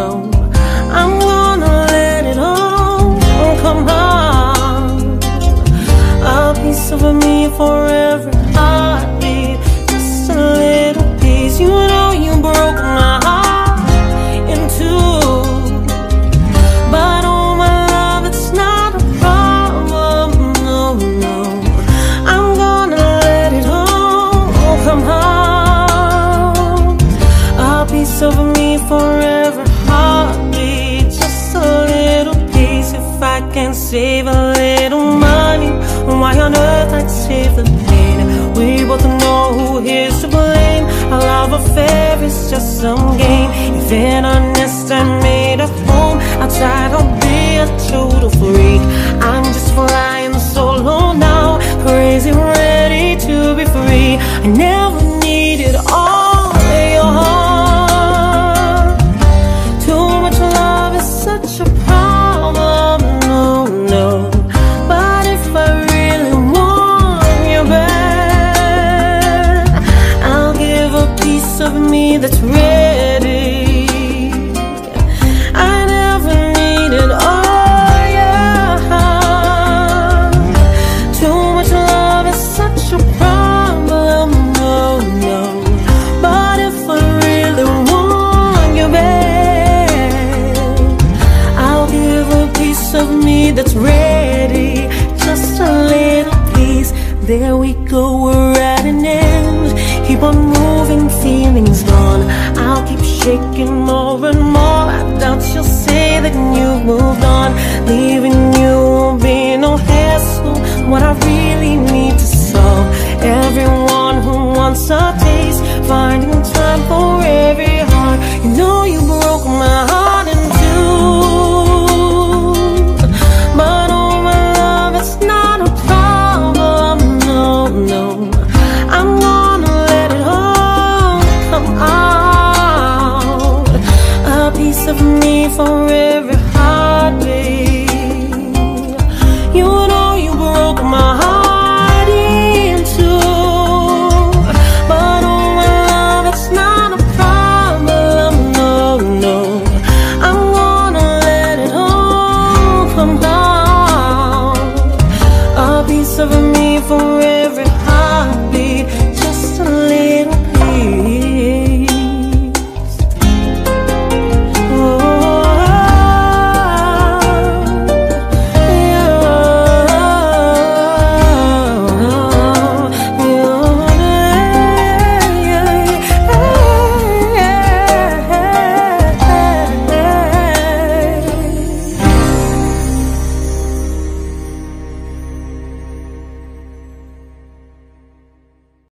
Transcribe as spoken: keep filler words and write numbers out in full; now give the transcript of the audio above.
no. I'm gonna let it all come out. A piece of me for every heartbeat, just a little piece. You know you broke my heart in two, but oh my love, it's not a problem, no, no. I'm gonna let it all come out. A piece of me for every heartbeat, just a little piece. If I can save a little money, why on earth I'd save the pain? We both know who is to blame. Our love affair is just some game. If in a nest I made a home outside, I'll be a total freak. I'm just flying solo now, crazy, ready to be free. I never needed all your heart. Too much love is such a problem, no, no. But if I really want you back, I'll give a piece of me that's ready. I never needed all your heart. Too much love is such a problem, no, no. But if I really want you back, I'll give a piece of me that's ready, just a little piece. There we go, we're at an end. Keep on moving, feelings gone. I'll keep shaking more and more. I doubt you'll say that you've moved on. Leaving you won't be no hassle. What I really need to solve, everyone who wants a taste, finding time for every heart. You know you broke my heart in two, but oh my love, it's not a problem, no, no. I'm gonna let it all come out. A piece of me for every